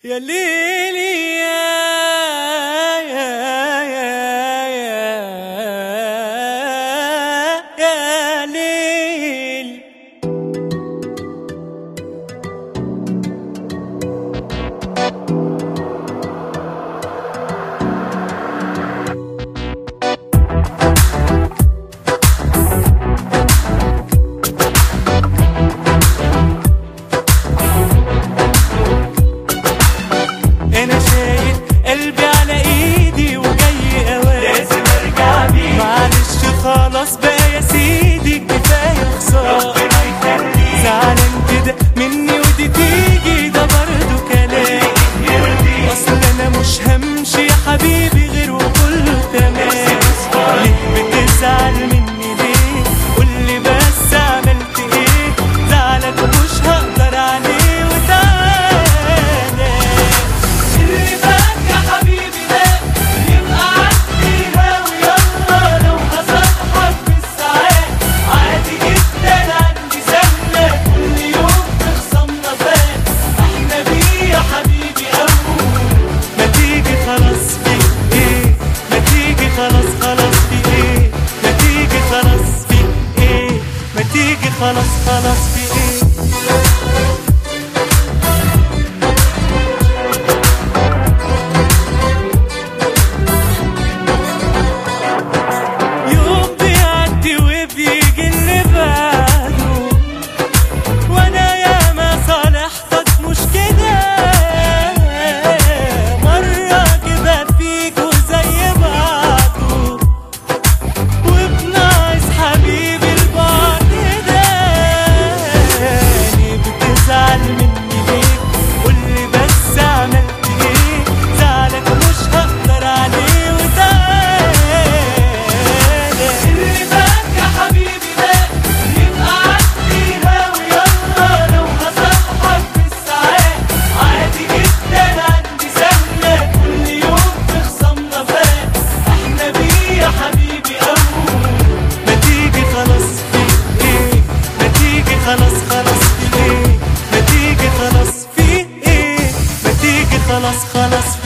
يا ليلي يا ليل. انا شايل قلبي على ايدي وجاي اوان، لازم ارجع بيه، معلش خلاص بقى يا سيدي كفايه خساره، ربنا يخليك، زعلان كده مني ودي تيجي ده برضه كلام، اصل انا مش همشي يا حبيبي غير وكله تمام. ليه بتزعل مني ليه؟ قولي بس عملت ايه؟ زعلك مش هقدر عليه وتعالى، اللي فات يا حبيبي ده يبقى عديها ويلا، لو هصالحك بالساعات عادي جدا، عندي سنة كل يوم تخصمنا فات، احنا بيه يا حبيبي أول ما تيجي خلاص في ايه، ما تيجي خلاص في ايه، ما تيجي خلاص في ايه، ما تيجي خلاص في ايه. يوم بيعدي وبيجي اللي بعده، وانا ياما صالحتك مش كده، مرة كده فيك وزي بعضه، وبناقص حبيبي البعد ده. ليه بتزعل مني ليه؟ قولي بس عملت ايه؟ زعلك مش هقدر عليه وتعالى، اللي فات يا حبيبي ده يبقى عديها ويلا، لو هصالحك بالساعات عادي جدا، عندي سنة كل يوم تخصمنا فات، احنا بيه يا حبيبي أول ما تيجي خلاص في ايه، ما تيجي خلاص في ايه، ما تيجي خلاص في ايه، ما تيجي خلاص في